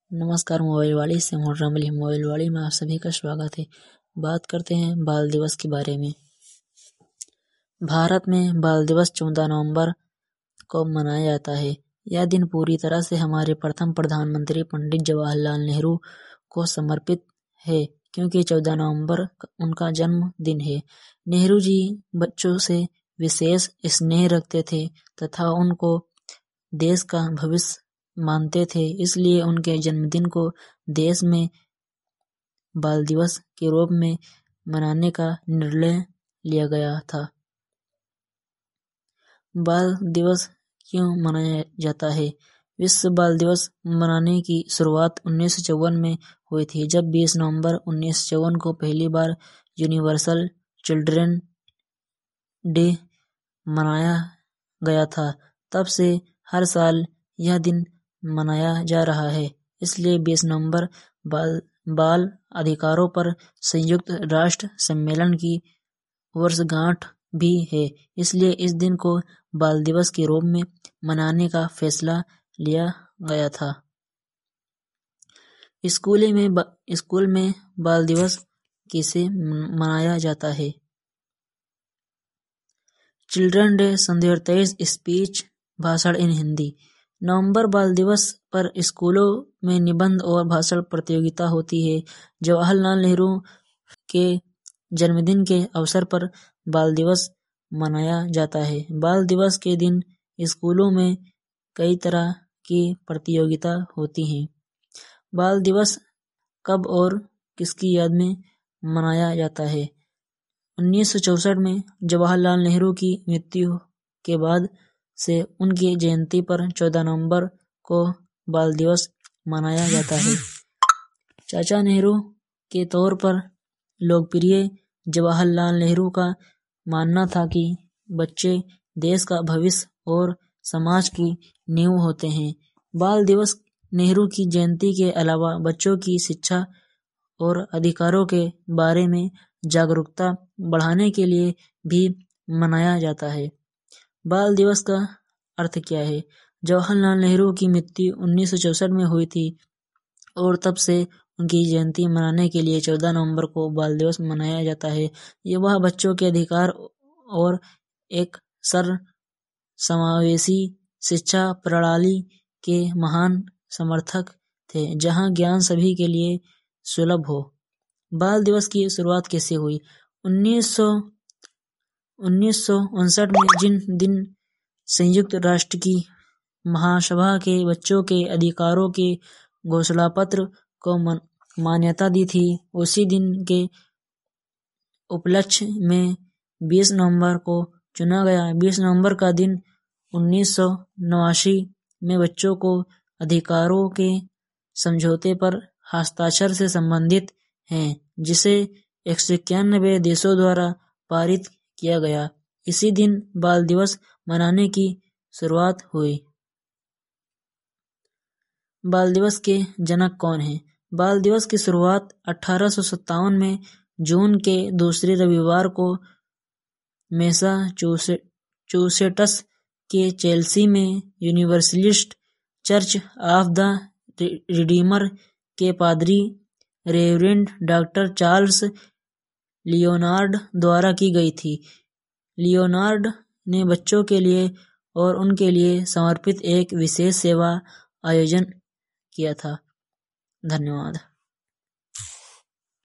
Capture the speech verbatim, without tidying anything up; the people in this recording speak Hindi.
नमस्कार मोबाइल वाली से मोटरमली मोबाइल वाली में आप सभी का स्वागत है। बात करते हैं बाल दिवस के बारे में। भारत में बाल दिवस चौदह नवंबर को मनाया जाता है। यह दिन पूरी तरह से हमारे प्रथम प्रधानमंत्री पंडित जवाहरलाल नेहरू को समर्पित है, क्योंकि चौदह नवंबर उनका जन्म दिन है। नेहरू जी बच्चों से विशेष स्नेह रखते थे तथा उनको देश का भविष्य मानते थे, इसलिए उनके जन्मदिन को देश में बाल दिवस के रूप में मनाने का निर्णय लिया गया था। बाल दिवस क्यों मनाया जाता है? विश्व बाल दिवस मनाने की शुरुआत उन्नीस सौ चौवन में हुई थी, जब बीस नवंबर उन्नीस सौ चौवन को पहली बार यूनिवर्सल चिल्ड्रन डे मनाया गया था। तब से हर साल यह दिन मनाया जा रहा है। इसलिए बीस नवंबर बाल बाल अधिकारों पर संयुक्त राष्ट्र सम्मेलन की वर्षगांठ भी है। इसलिए इस दिन को बाल दिवस के रूप में मनाने का फैसला लिया गया था। स्कूल में स्कूल में बाल दिवस कैसे मनाया जाता है? चिल्ड्रन डे सन दो हज़ार तेईस स्पीच भाषण इन हिंदी। नवंबर बाल दिवस पर स्कूलों में निबंध और भाषण प्रतियोगिता होती है। जवाहरलाल नेहरू के जन्मदिन के अवसर पर बाल दिवस मनाया जाता है। बाल दिवस के दिन स्कूलों में कई तरह की प्रतियोगिता होती हैं। बाल दिवस कब और किसकी याद में मनाया जाता है? उन्नीस सौ चौसठ में जवाहरलाल नेहरू की मृत्यु के बाद से उनकी जयंती पर चौदह नवंबर को बाल दिवस मनाया जाता है। चाचा नेहरू के तौर पर लोकप्रिय जवाहरलाल नेहरू का मानना था कि बच्चे देश का भविष्य और समाज की नींव होते हैं। बाल दिवस नेहरू की जयंती के अलावा बच्चों की शिक्षा और अधिकारों के बारे में जागरूकता बढ़ाने के लिए भी मनाया जाता है। बाल दिवस का अर्थ क्या है? जवाहरलाल नेहरू की मृत्यु उन्नीस सौ चौसठ में हुई थी और तब से उनकी जयंती मनाने के लिए चौदह नवंबर को बाल दिवस मनाया जाता है। ये वह बच्चों के अधिकार और एक सर्व समावेशी शिक्षा प्रणाली के महान समर्थक थे, जहां ज्ञान सभी के लिए सुलभ हो। बाल दिवस की शुरुआत कैसे हुई? उन्नीस सौ उन्नीस सौ उनसठ में जिन दिन संयुक्त राष्ट्र की महासभा के बच्चों के अधिकारों के घोषणा पत्र को मान्यता दी थी, उसी दिन के उपलक्ष्य में बीस नवंबर को चुना गया। बीस नवंबर का दिन उन्नीस सौ नवासी में बच्चों को अधिकारों के समझौते पर हस्ताक्षर से संबंधित है, जिसे एक सौ इक्यानवे देशों द्वारा पारित किया गया। इसी दिन बाल दिवस मनाने की शुरुआत हुई। बाल दिवस के जनक कौन हैं? बाल दिवस की शुरुआत अठारह सौ सत्तावन में जून के दूसरे रविवार को मैसाचुसेट्स के चेल्सी में Universalist church of the Redeemer के पादरी रेवरेंड डॉक्टर चार्ल्स लियोनार्ड द्वारा की गई थी। लियोनार्ड ने बच्चों के लिए और उनके लिए समर्पित एक विशेष सेवा आयोजन किया था। धन्यवाद।